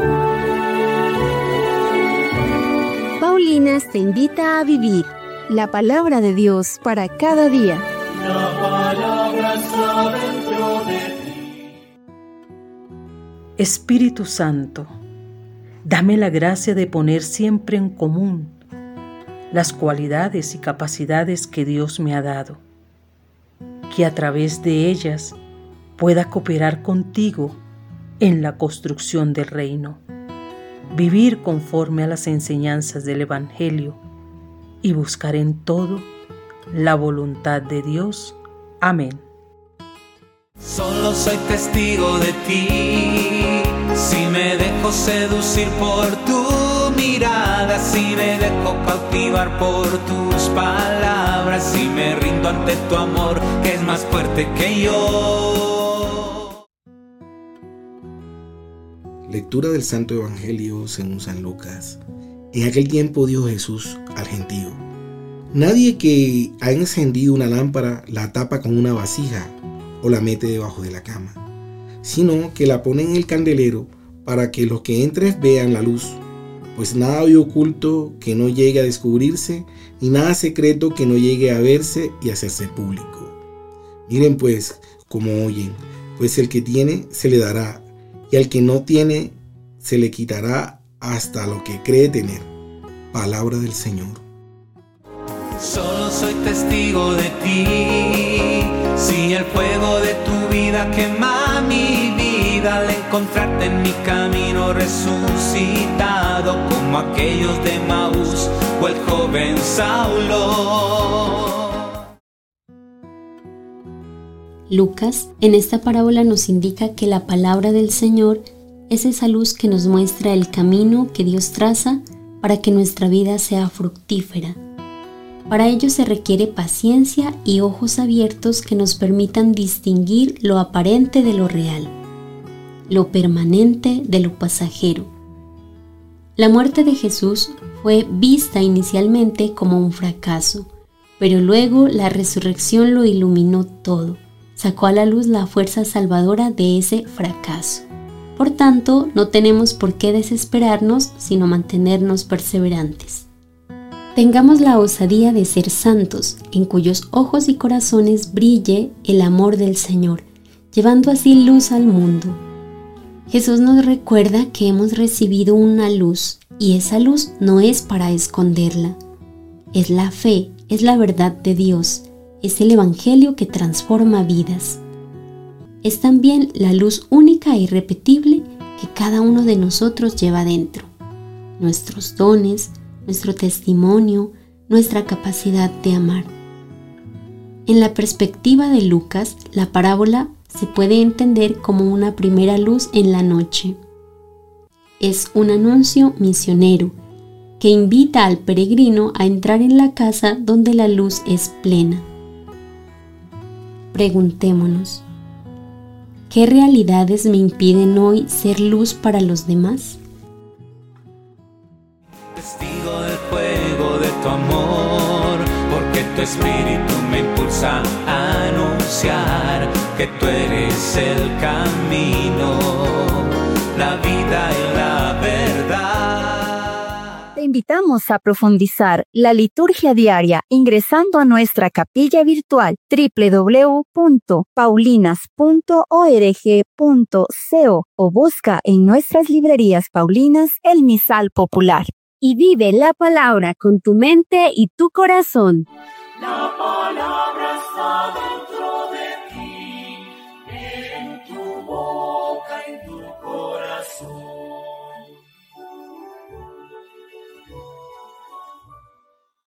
Paulinas te invita a vivir la palabra de Dios para cada día. La palabra está dentro de ti. Espíritu Santo, dame la gracia de poner siempre en común las cualidades y capacidades que Dios me ha dado, que a través de ellas pueda cooperar contigo en la construcción del reino, vivir conforme a las enseñanzas del Evangelio y buscar en todo la voluntad de Dios. Amén. Solo soy testigo de ti, si me dejo seducir por tu mirada, si me dejo cautivar por tus palabras, si me rindo ante tu amor que es más fuerte que yo. Lectura del Santo Evangelio según San Lucas. En aquel tiempo dijo Jesús al gentío: nadie que ha encendido una lámpara la tapa con una vasija o la mete debajo de la cama, sino que la pone en el candelero para que los que entren vean la luz. Pues nada hay oculto que no llegue a descubrirse, ni nada secreto que no llegue a verse y hacerse público. Miren pues cómo oyen, pues el que tiene se le dará, y al que no tiene se le quitará hasta lo que cree tener. Palabra del Señor. Solo soy testigo de ti, si el fuego de tu vida quema mi vida, al encontrarte en mi camino resucitado, como aquellos de Maús o el joven Saulo. Lucas, en esta parábola, nos indica que la palabra del Señor es esa luz que nos muestra el camino que Dios traza para que nuestra vida sea fructífera. Para ello se requiere paciencia y ojos abiertos que nos permitan distinguir lo aparente de lo real, lo permanente de lo pasajero. La muerte de Jesús fue vista inicialmente como un fracaso, pero luego la resurrección lo iluminó todo, sacó a la luz la fuerza salvadora de ese fracaso. Por tanto, no tenemos por qué desesperarnos, sino mantenernos perseverantes. Tengamos la osadía de ser santos, en cuyos ojos y corazones brille el amor del Señor, llevando así luz al mundo. Jesús nos recuerda que hemos recibido una luz, y esa luz no es para esconderla. Es la fe, es la verdad de Dios, es el Evangelio que transforma vidas. Es también la luz única e irrepetible que cada uno de nosotros lleva dentro. Nuestros dones, nuestro testimonio, nuestra capacidad de amar. En la perspectiva de Lucas, la parábola se puede entender como una primera luz en la noche. Es un anuncio misionero que invita al peregrino a entrar en la casa donde la luz es plena. Preguntémonos, ¿qué realidades me impiden hoy ser luz para los demás? Testigo del fuego de tu amor, porque tu espíritu me impulsa a anunciar que tú eres el camino, la vida y la verdad. Te invitamos a profundizar la liturgia diaria ingresando a nuestra capilla virtual www.paulinas.org.co o busca en nuestras librerías paulinas el misal popular. Y vive la palabra con tu mente y tu corazón. La palabra está dentro.